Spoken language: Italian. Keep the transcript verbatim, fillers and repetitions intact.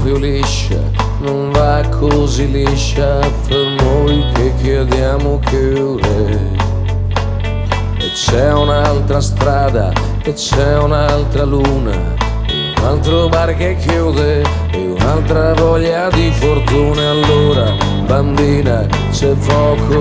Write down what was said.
più liscia, non va così liscia per noi che chiediamo chiudere. E c'è un'altra strada, e c'è un'altra luna, un altro bar che chiude e un'altra voglia di fortuna. Allora, bambina, c'è poco